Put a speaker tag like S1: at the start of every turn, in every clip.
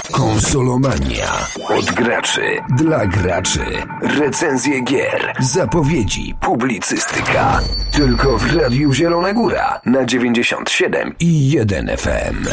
S1: Konsolomania. Od graczy dla graczy. Recenzje gier, zapowiedzi, publicystyka. Tylko w Radiu Zielona Góra na 97,1 FM.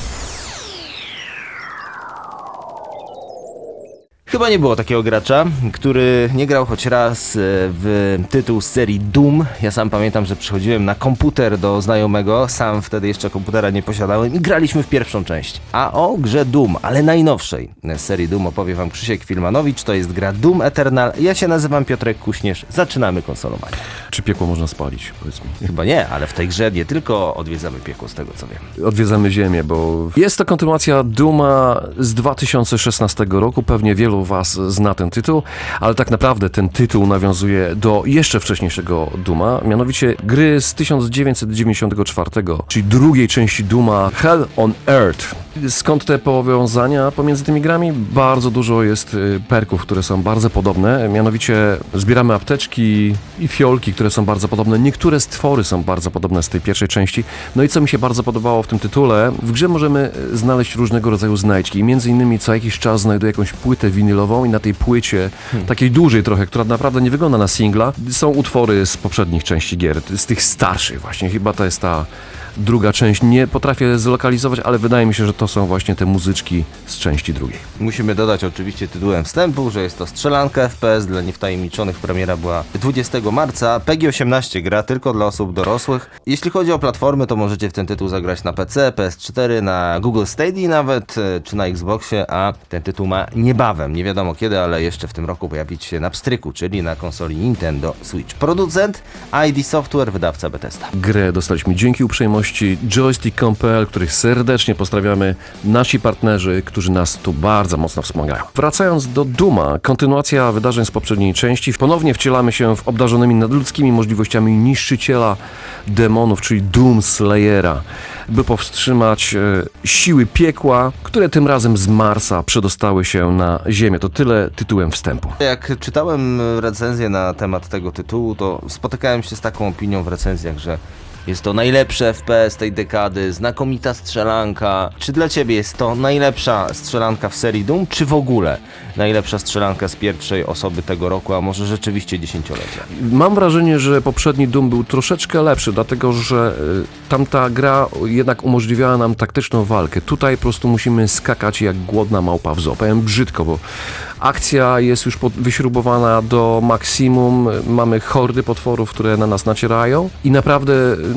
S2: Chyba nie było takiego gracza, który nie grał choć raz w tytuł z serii Doom. Ja sam pamiętam, że przychodziłem na komputer do znajomego, sam wtedy jeszcze komputera nie posiadałem i graliśmy w pierwszą część. A o grze Doom, ale najnowszej z serii Doom opowie wam Krzysiek Filmanowicz. To jest gra Doom Eternal. Ja się nazywam Piotrek Kuśnierz. Zaczynamy konsolowanie.
S3: Czy piekło można spalić, powiedz mi?
S2: Chyba nie, ale w tej grze nie tylko odwiedzamy piekło, z tego co wiem.
S3: Odwiedzamy ziemię, bo jest to kontynuacja Dooma z 2016 roku. Pewnie wielu was zna ten tytuł, ale tak naprawdę ten tytuł nawiązuje do jeszcze wcześniejszego Dooma, mianowicie gry z 1994, czyli drugiej części Dooma Hell on Earth. Skąd te powiązania pomiędzy tymi grami? Bardzo dużo jest perków, które są bardzo podobne, mianowicie zbieramy apteczki i fiolki, które są bardzo podobne. Niektóre stwory są bardzo podobne z tej pierwszej części. No i co mi się bardzo podobało w tym tytule, w grze możemy znaleźć różnego rodzaju znajdźki. Między innymi co jakiś czas znajduję jakąś płytę winylową i na tej płycie, takiej dużej trochę, która naprawdę nie wygląda na singla, są utwory z poprzednich części gier, z tych starszych właśnie. Chyba to jest ta druga część. Nie potrafię zlokalizować, ale wydaje mi się, że to są właśnie te muzyczki z części drugiej.
S2: Musimy dodać oczywiście tytułem wstępu, że jest to strzelanka FPS. Dla niewtajemniczonych premiera była 20 marca. PEGI 18 gra tylko dla osób dorosłych. Jeśli chodzi o platformy, to możecie w ten tytuł zagrać na PC, PS4, na Google Stadia nawet, czy na Xboxie, a ten tytuł ma niebawem, nie wiadomo kiedy, ale jeszcze w tym roku pojawić się na pstryku, czyli na konsoli Nintendo Switch. Producent ID Software, wydawca Bethesda.
S3: Grę dostaliśmy dzięki uprzejmości Joystick.pl, których serdecznie pozdrawiamy, nasi partnerzy, którzy nas tu bardzo mocno wspomagają. Wracając do Dooma, kontynuacja wydarzeń z poprzedniej części, ponownie wcielamy się w obdarzonymi nadludzkimi możliwościami niszczyciela demonów, czyli Doom Slayera, by powstrzymać siły piekła, które tym razem z Marsa przedostały się na Ziemię. To tyle tytułem wstępu.
S2: Jak czytałem recenzję na temat tego tytułu, to spotykałem się z taką opinią w recenzjach, że jest to najlepsze FPS tej dekady, znakomita strzelanka. Czy dla ciebie jest to najlepsza strzelanka w serii Doom, czy w ogóle najlepsza strzelanka z pierwszej osoby tego roku, a może rzeczywiście dziesięciolecia?
S3: Mam wrażenie, że poprzedni Doom był troszeczkę lepszy, dlatego że tamta gra jednak umożliwiała nam taktyczną walkę. Tutaj po prostu musimy skakać jak głodna małpa w zoo. Powiem brzydko, bo akcja jest już wyśrubowana do maksimum. Mamy hordy potworów, które na nas nacierają i naprawdę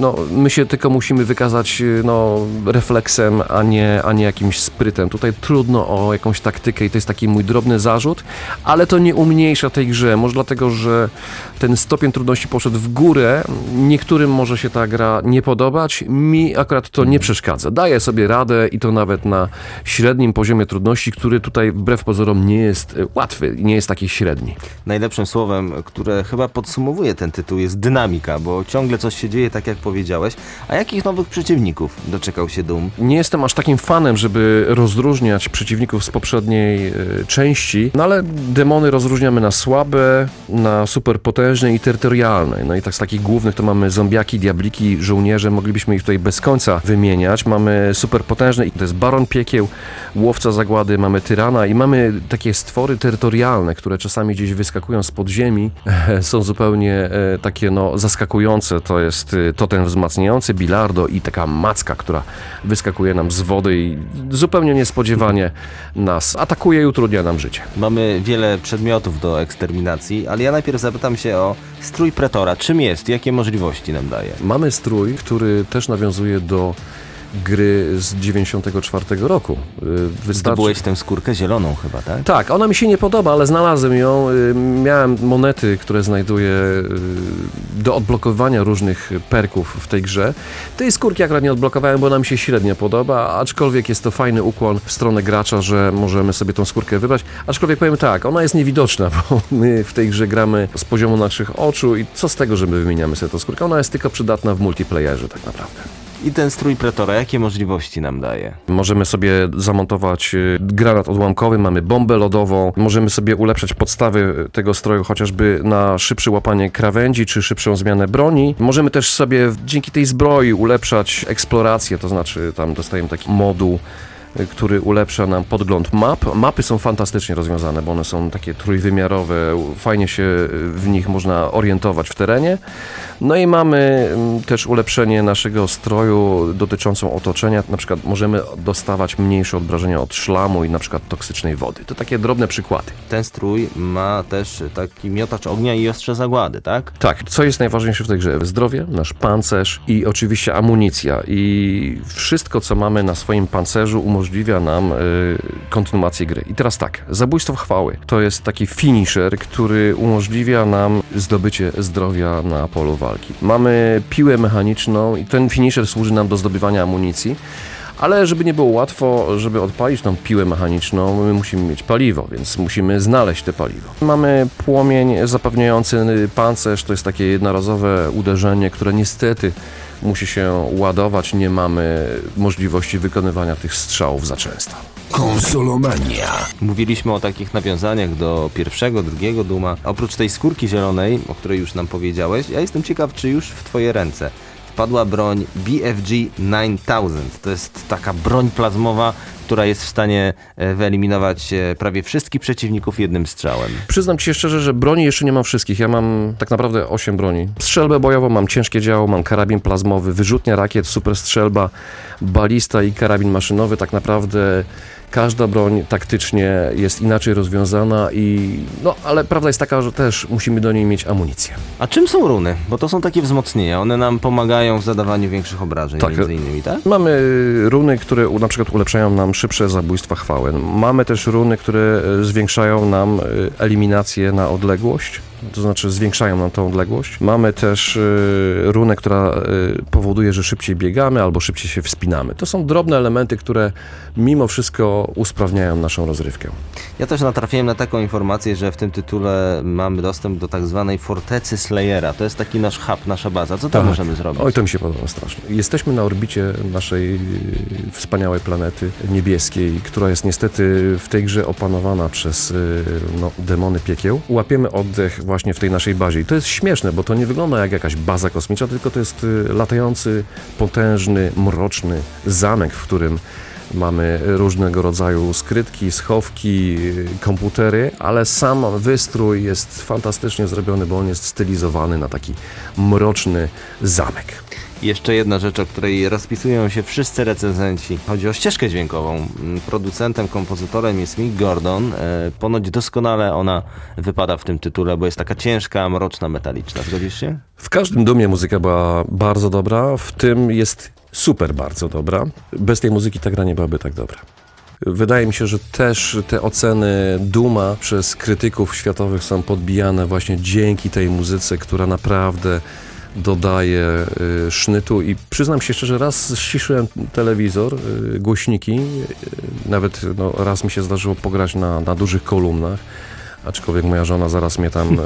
S3: my się tylko musimy wykazać refleksem, a nie jakimś sprytem. Tutaj trudno o jakąś taktykę i to jest taki mój drobny zarzut, ale to nie umniejsza tej grze. Może dlatego, że ten stopień trudności poszedł w górę. Niektórym może się ta gra nie podobać. Mi akurat to nie przeszkadza. Daję sobie radę i to nawet na średnim poziomie trudności, który tutaj wbrew pozorom nie jest łatwy i nie jest taki średni.
S2: Najlepszym słowem, które chyba podsumowuje ten tytuł, jest dynamika, bo ciągle coś się dzieje, tak jak powiedziałeś. A jakich nowych przeciwników doczekał się Doom?
S3: Nie jestem aż takim fanem, żeby rozróżniać przeciwników z poprzedniej części, ale demony rozróżniamy na słabe, na superpotężne i terytorialne. No i tak z takich głównych to mamy zombiaki, diabliki, żołnierze, moglibyśmy ich tutaj bez końca wymieniać. Mamy superpotężne i to jest Baron Piekieł, Łowca Zagłady, mamy Tyrana i mamy takie stwory terytorialne, które czasami gdzieś wyskakują z podziemi, są zupełnie takie zaskakujące. To jest totem wzmacniający, Bilardo i taka macka, która wyskakuje nam z wody i zupełnie niespodziewanie nas atakuje i utrudnia nam życie.
S2: Mamy wiele przedmiotów do eksterminacji, ale ja najpierw zapytam się o strój Pretora. Czym jest? Jakie możliwości nam daje?
S3: Mamy strój, który też nawiązuje do gry z 94 roku.
S2: Zdobyłeś tę skórkę zieloną chyba, tak?
S3: Tak, ona mi się nie podoba, ale znalazłem ją. Miałem monety, które znajduję do odblokowania różnych perków w tej grze. Tej skórki akurat nie odblokowałem, bo ona mi się średnio podoba, aczkolwiek jest to fajny ukłon w stronę gracza, że możemy sobie tą skórkę wybrać. Aczkolwiek powiem tak, ona jest niewidoczna, bo my w tej grze gramy z poziomu naszych oczu i co z tego, że my wymieniamy sobie tą skórkę? Ona jest tylko przydatna w multiplayerze tak naprawdę.
S2: I ten strój Pretora, jakie możliwości nam daje?
S3: Możemy sobie zamontować granat odłamkowy, mamy bombę lodową, możemy sobie ulepszać podstawy tego stroju chociażby na szybsze łapanie krawędzi czy szybszą zmianę broni. Możemy też sobie dzięki tej zbroi ulepszać eksplorację, to znaczy tam dostajemy taki moduł który ulepsza nam podgląd map. Mapy są fantastycznie rozwiązane, bo one są takie trójwymiarowe, fajnie się w nich można orientować w terenie. No i mamy też ulepszenie naszego stroju dotyczącą otoczenia. Na przykład możemy dostawać mniejsze obrażenia od szlamu i na przykład toksycznej wody. To takie drobne przykłady.
S2: Ten strój ma też taki miotacz ognia i ostrze zagłady, tak?
S3: Tak, co jest najważniejsze w tej grze? Zdrowie, nasz pancerz i oczywiście amunicja. I wszystko, co mamy na swoim pancerzu, umożliwia nam kontynuację gry. I teraz tak, zabójstwo chwały to jest taki finisher, który umożliwia nam zdobycie zdrowia na polu walki. Mamy piłę mechaniczną i ten finisher służy nam do zdobywania amunicji. Ale żeby nie było łatwo, żeby odpalić tą piłę mechaniczną, my musimy mieć paliwo, więc musimy znaleźć te paliwo. Mamy płomień zapewniający pancerz, to jest takie jednorazowe uderzenie, które niestety musi się ładować, nie mamy możliwości wykonywania tych strzałów za często.
S1: Konsolomania.
S2: Mówiliśmy o takich nawiązaniach do pierwszego, drugiego Duma. Oprócz tej skórki zielonej, o której już nam powiedziałeś, ja jestem ciekaw, czy już w twoje ręce wpadła broń BFG 9000. To jest taka broń plazmowa, która jest w stanie wyeliminować prawie wszystkich przeciwników jednym strzałem.
S3: Przyznam ci się szczerze, że broni jeszcze nie mam wszystkich. Ja mam tak naprawdę 8 broni. Strzelbę bojową, mam ciężkie działo, mam karabin plazmowy, wyrzutnia rakiet, super strzelba, balista i karabin maszynowy. Tak naprawdę każda broń taktycznie jest inaczej rozwiązana ale prawda jest taka, że też musimy do niej mieć amunicję.
S2: A czym są runy? Bo to są takie wzmocnienia. One nam pomagają w zadawaniu większych obrażeń, między innymi, tak?
S3: Mamy runy, które na przykład ulepszają nam szybsze zabójstwa chwały. Mamy też runy, które zwiększają nam eliminację na odległość. To znaczy zwiększają nam tą odległość. Mamy też runę, która powoduje, że szybciej biegamy albo szybciej się wspinamy. To są drobne elementy, które mimo wszystko usprawniają naszą rozrywkę.
S2: Ja też natrafiłem na taką informację, że w tym tytule mamy dostęp do tak zwanej fortecy Slayera. To jest taki nasz hub, nasza baza. Co tam możemy zrobić?
S3: Oj, to mi się podoba strasznie. Jesteśmy na orbicie naszej wspaniałej planety niebieskiej, która jest niestety w tej grze opanowana przez demony piekieł. Łapiemy oddech właśnie w tej naszej bazie. I to jest śmieszne, bo to nie wygląda jak jakaś baza kosmiczna, tylko to jest latający, potężny, mroczny zamek, w którym mamy różnego rodzaju skrytki, schowki, komputery, ale sam wystrój jest fantastycznie zrobiony, bo on jest stylizowany na taki mroczny zamek.
S2: Jeszcze jedna rzecz, o której rozpisują się wszyscy recenzenci. Chodzi o ścieżkę dźwiękową. Producentem, kompozytorem jest Mick Gordon. Ponoć doskonale ona wypada w tym tytule, bo jest taka ciężka, mroczna, metaliczna. Zgodzisz się?
S3: W każdym Dumie muzyka była bardzo dobra, w tym jest super bardzo dobra. Bez tej muzyki ta gra nie byłaby tak dobra. Wydaje mi się, że też te oceny Duma przez krytyków światowych są podbijane właśnie dzięki tej muzyce, która naprawdę dodaje sznytu i przyznam się szczerze, raz ściszyłem telewizor, głośniki, nawet raz mi się zdarzyło pograć na dużych kolumnach, aczkolwiek moja żona zaraz mnie tam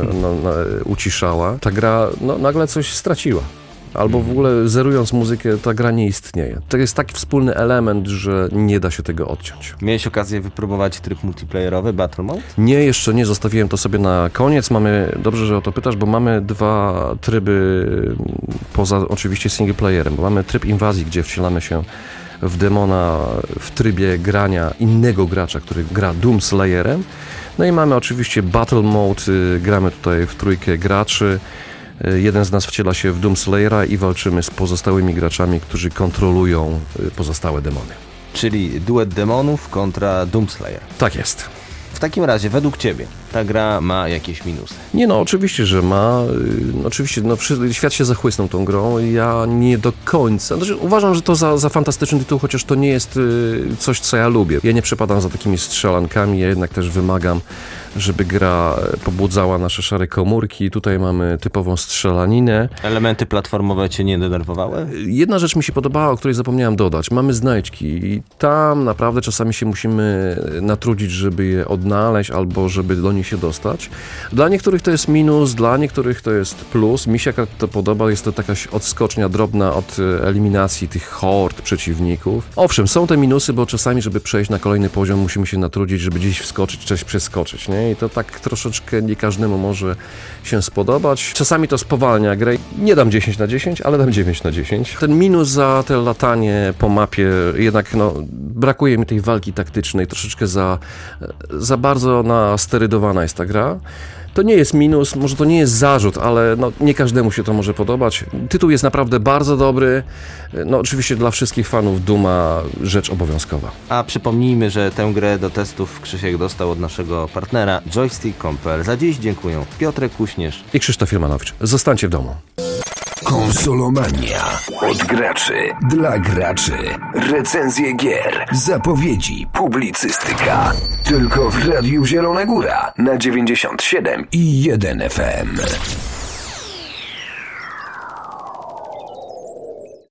S3: uciszała. Ta gra nagle coś straciła. Albo w ogóle zerując muzykę, ta gra nie istnieje. To jest taki wspólny element, że nie da się tego odciąć.
S2: Miałeś okazję wypróbować tryb multiplayerowy, Battle Mode?
S3: Nie, jeszcze nie. Zostawiłem to sobie na koniec. Dobrze, że o to pytasz, bo mamy dwa tryby poza oczywiście singleplayerem. Bo mamy tryb inwazji, gdzie wcielamy się w demona w trybie grania innego gracza, który gra Doom Slayerem. No i mamy oczywiście Battle Mode. Gramy tutaj w trójkę graczy. Jeden z nas wciela się w Doom Slayera i walczymy z pozostałymi graczami, którzy kontrolują pozostałe demony.
S2: Czyli duet demonów kontra Doom Slayer.
S3: Tak jest.
S2: W takim razie, według Ciebie, ta gra ma jakieś minusy?
S3: Nie, oczywiście, że ma. Oczywiście, świat się zachłysnął tą grą. Ja nie do końca. Uważam, że to za fantastyczny tytuł, chociaż to nie jest coś, co ja lubię. Ja nie przepadam za takimi strzelankami, ja jednak też wymagam, żeby gra pobudzała nasze szare komórki. Tutaj mamy typową strzelaninę.
S2: Elementy platformowe Cię nie denerwowały?
S3: Jedna rzecz mi się podobała, o której zapomniałem dodać. Mamy znajdźki i tam naprawdę czasami się musimy natrudzić, żeby je odnaleźć albo żeby do nich spokojnie się dostać. Dla niektórych to jest minus, dla niektórych to jest plus. Mi się akurat to podoba, jest to taka odskocznia drobna od eliminacji tych hord przeciwników. Owszem, są te minusy, bo czasami, żeby przejść na kolejny poziom, musimy się natrudzić, żeby gdzieś wskoczyć, coś przeskoczyć, nie? I to tak troszeczkę nie każdemu może się spodobać. Czasami to spowalnia grę. Nie dam 10 na 10, ale dam 9 na 10. Ten minus za te latanie po mapie, jednak brakuje mi tej walki taktycznej, troszeczkę za bardzo nasterydowana jest ta gra. To nie jest minus, może to nie jest zarzut, ale nie każdemu się to może podobać. Tytuł jest naprawdę bardzo dobry. Oczywiście dla wszystkich fanów Duma rzecz obowiązkowa.
S2: A przypomnijmy, że tę grę do testów Krzysiek dostał od naszego partnera Joystick.pl. Za dziś dziękuję Piotrek Kuśnierz
S3: i Krzysztof Filmanowicz. Zostańcie w domu.
S1: Konsolomania. Od graczy dla graczy. Recenzje gier, zapowiedzi, publicystyka. Tylko w Radiu Zielona Góra na 97,1 FM.